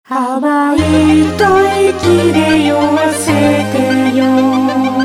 淡い吐息で酔わせてよ。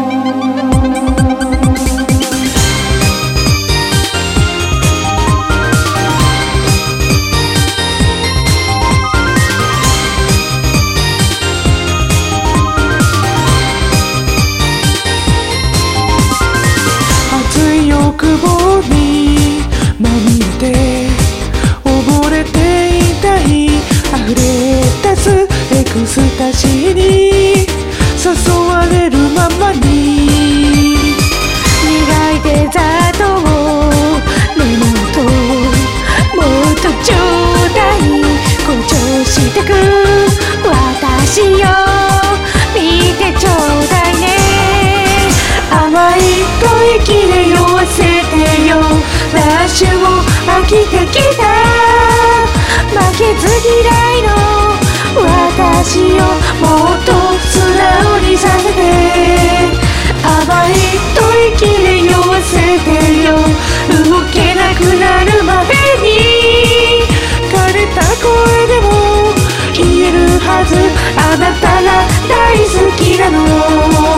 熱い欲望にまみれて溺れていたい溢れ出すエクスタシーに誘われるままに苦いデザートをレモンともっとちょうだい誇張してく私よ見てちょうだいね甘い吐息で酔わせてよラッシュを飽きてきた負けず嫌いの私をもっと素直にさせて甘い吐息で酔わせてよ動けなくなるまでに枯れた声でも言えるはずあなたが大好きなの